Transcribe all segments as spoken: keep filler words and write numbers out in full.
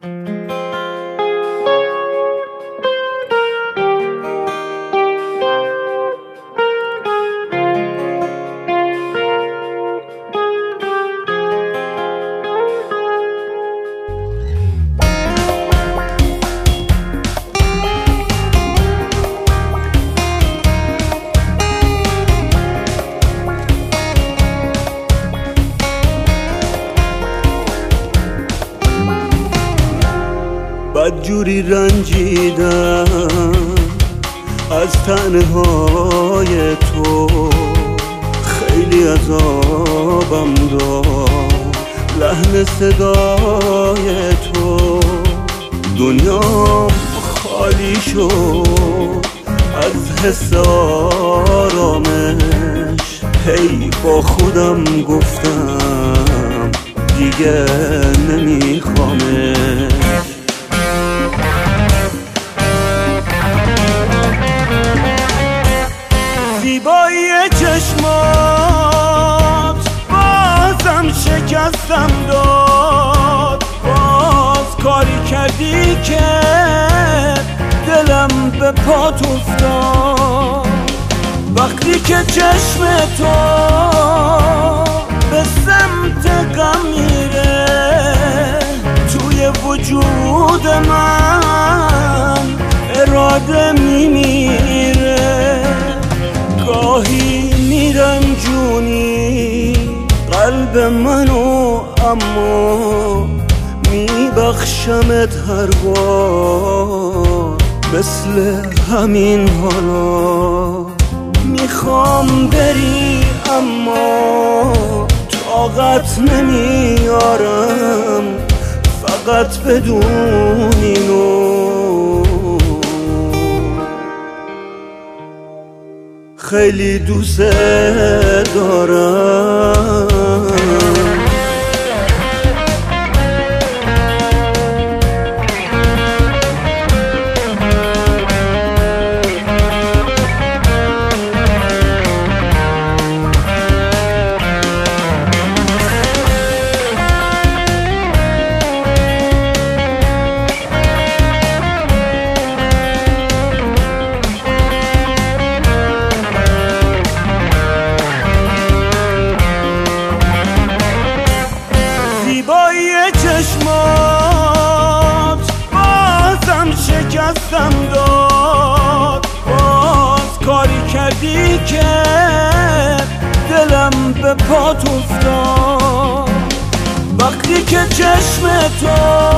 بدجوری رنجیدم از تنهای تو، خیلی عذابم داد لحن صدای تو. دنیام خالی شد از حس آرامش، هی با خودم گفتم دیگه نمیخوامش. زیبایی چشمات بازم شکستم داد، باز کاری کردی که دلم به پات افتاد. وقتی که چشم تو به سمت غم میره، توی وجود من اراده میمیره. گاهی میرنجونی قلب منو، اما میبخشمت هر بار مثل همین حالا. میخوام بری اما طاقت نمیارم، فقط بدون اینو خیلی دوست دارم. چشمات بازم شکستم داد، باز کاری کردی که دلم به پات افتاد. وقتی که چشم تو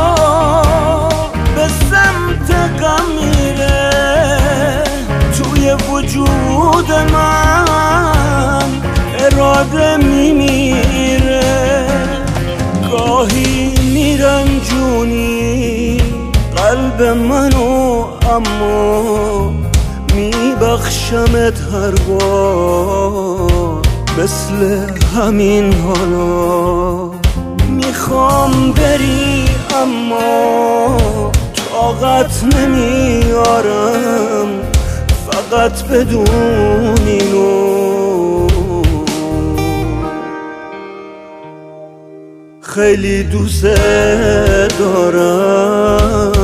به سمت غم میره، توی وجود من اراده میمیره. گاهی میرنجونی قلب منو، اما میبخشمت هر بار مثل همین حالا. میخوام بری اما طاقت نمیارم، فقط بدون اینو خیلی دوست دارم.